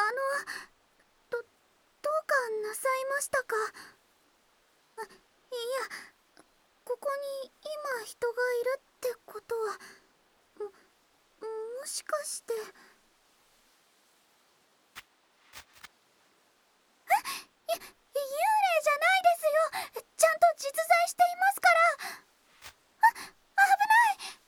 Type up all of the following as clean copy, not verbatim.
どうかなさいましたか？いや、ここに今人がいるってことは、もしかして。幽霊じゃないですよ。ちゃんと実在していますから。危ない。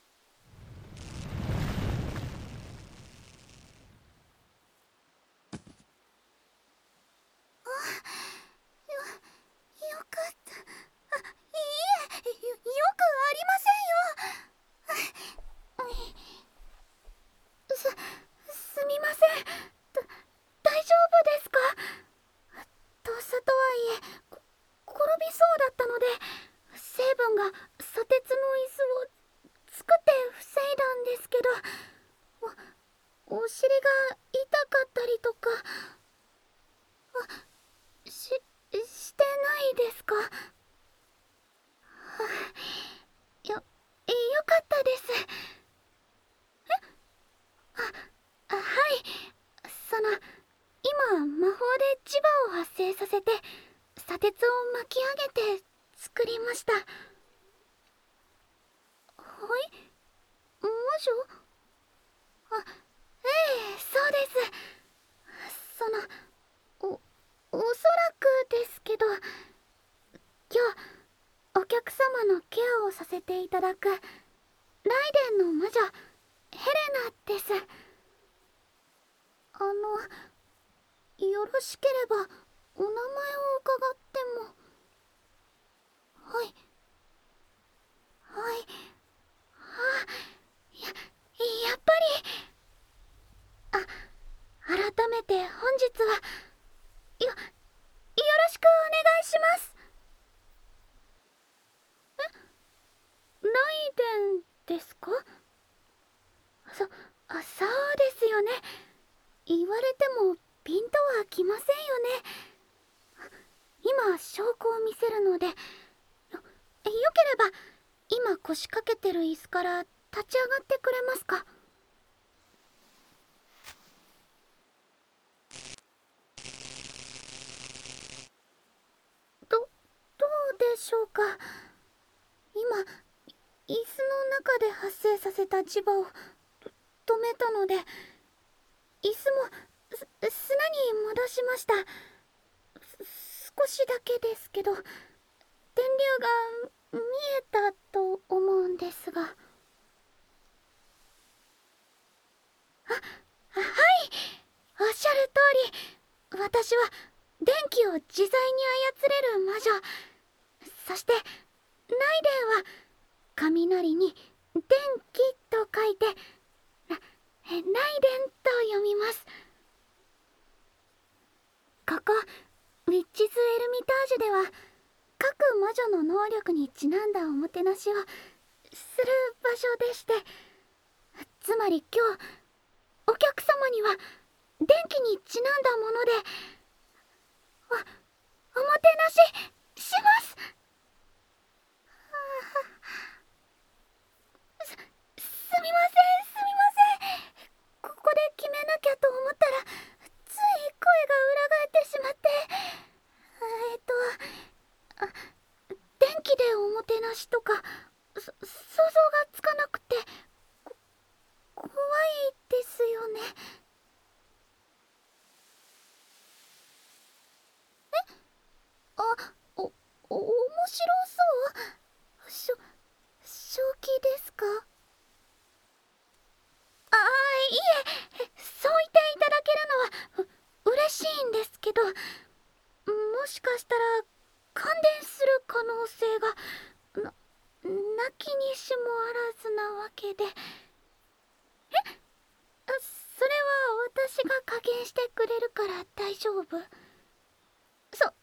よかった。いいえ、よくありませんよ。すみません。大丈夫ですか？とっさとはいえ、転びそうだったので、成分が砂鉄の椅子を作って防いだんですけど、お尻が痛かったりとか、してないですか？よかったです。はい。今魔法で磁場を発生させて砂鉄を巻き上げて作りました。はい？魔女？ええ、そうです。おそらくですけど、今日お客様のケアをさせていただくライデンの魔女ヘレナです。よろしければお名前を伺っても。はい。やっぱり。改めて本日はよろしくお願いします。ライデンですか？そうですよね。言われてもピンとはきませんよね。今証拠を見せるので、よければ今腰掛けてる椅子から立ち上がってくれますか？どうでしょうか。今椅子の中で発生させた磁場を止めたので、椅子も砂に戻しました。少しだけですけど、電流が見えたと思うんですが。はい、おっしゃる通り、私は電気を自在に操れる魔女。そしてライデンは雷に電気と書いてライデンと読みます。ここウィッチズ・エルミタージュでは各魔女の能力にちなんだおもてなしをする場所でして、つまり今日お客様には電気にちなんだものでおもてなしします。すみません。ここで決めなきゃと思ったらつい声が裏返ってしまって。電気でおもてなしとか想像がつかなくて怖いですよね。お面白そう。正気ですか？いえ、そう言っていただけるのは嬉しいんですけど、もしかしたら感電する可能性がなきにしもあらずなわけで。それは私が加減してくれるから大丈夫。それは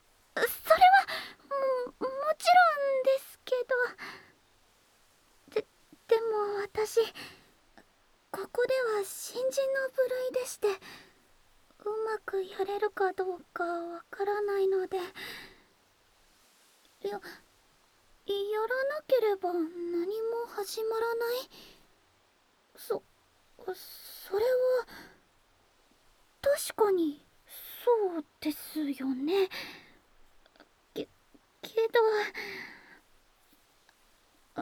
もちろんですけど。でも私ここでは新人の部類でして、うまくやれるかどうかわからないので。やらなければ何も始まらない。それは確かにそうですよね。けど、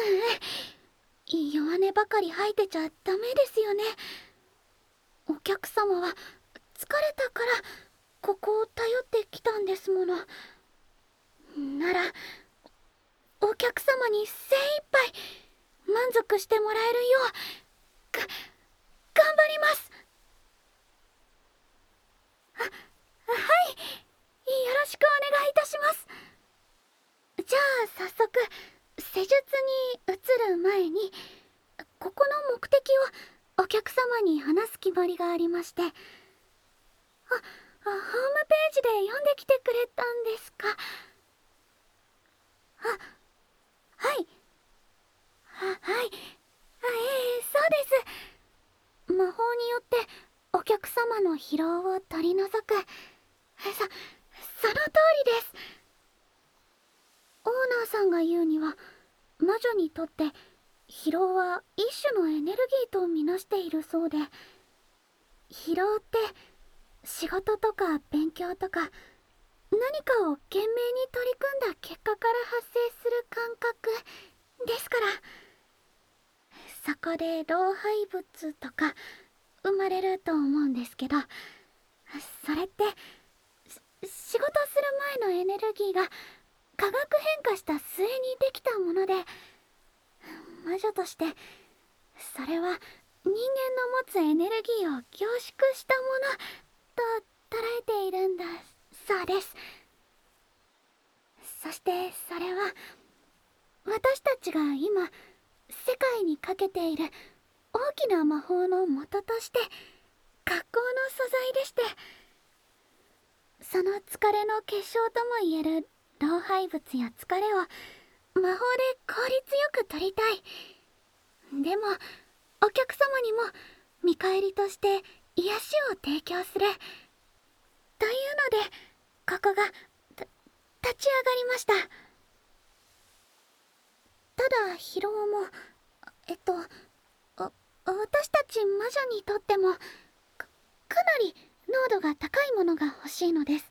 弱音ばかり吐いてちゃダメですよね。お客様は疲れたからここを頼ってきたんですもの。ならお客様に精一杯満足してもらえるよう頑張ります。はい、よろしくお願いいたします。じゃあ早速施術に移る前にここの目的をお客様に話す決まりがありまして。ホームページで読んできてくれたんですか？はい。はい。そうです。魔法によってお客様の疲労を取り除く。その通りです。オーナーさんが言うには、魔女にとって疲労は一種のエネルギーとみなしているそうで、疲労って仕事とか勉強とか何かを懸命に取り組んだ結果から発生する感覚ですから。そこで老廃物とか生まれると思うんですけど、それって仕事する前のエネルギーが化学変化した末にできたもので、魔女としてそれは人間の持つエネルギーを凝縮したものと捉えているんだそうです。そしてそれは私たちが今世界にかけている大きな魔法の元として格好の素材でして、その疲れの結晶ともいえる老廃物や疲れを魔法で効率よく取りたい。でもお客様にも見返りとして癒しを提供するというので、ここが立ち上がりました。ただ疲労も私たち魔女にとってもかなり濃度が高いものが欲しいのです。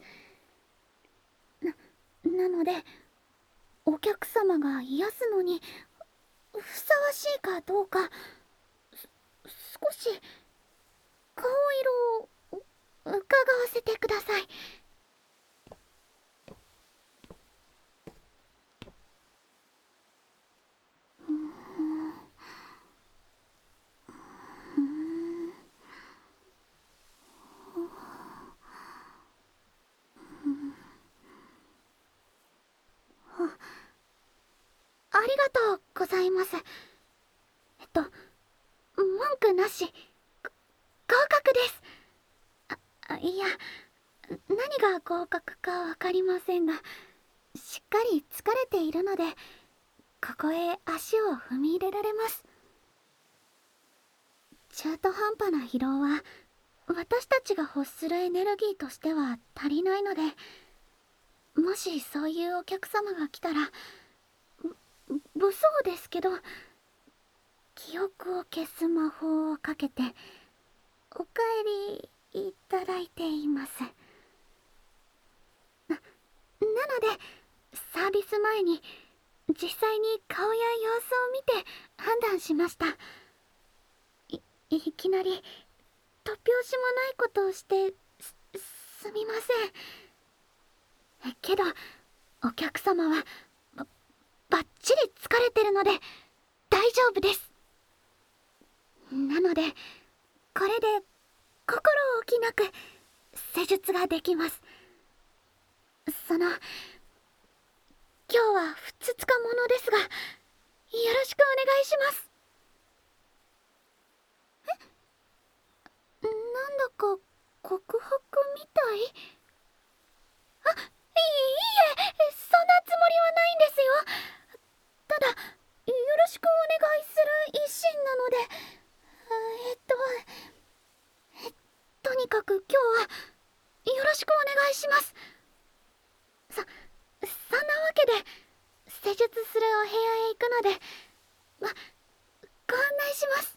なのでお客様が癒すのにふさわしいかどうか、少し顔色を伺わせてください。ありがとうございます。文句なし、合格です。いや、何が合格かわかりませんが、しっかり疲れているのでここへ足を踏み入れられます。中途半端な疲労は私たちが欲するエネルギーとしては足りないので、もしそういうお客様が来たら物騒ですけど記憶を消す魔法をかけてお帰りいただいています。なのでサービス前に実際に顔や様子を見て判断しました。いきなり突拍子もないことをしてすみません。けどお客様はバッチリ疲れてるので大丈夫です。なのでこれで心置きなく施術ができます。今日はふつつかものですがよろしくお願いします。なんだか告白みたい。いえ、そんなつもりはないんですよ。ただよろしくお願いする一心なので、とにかく今日はよろしくお願いします。そんなわけで施術するお部屋へ行くのでご案内します。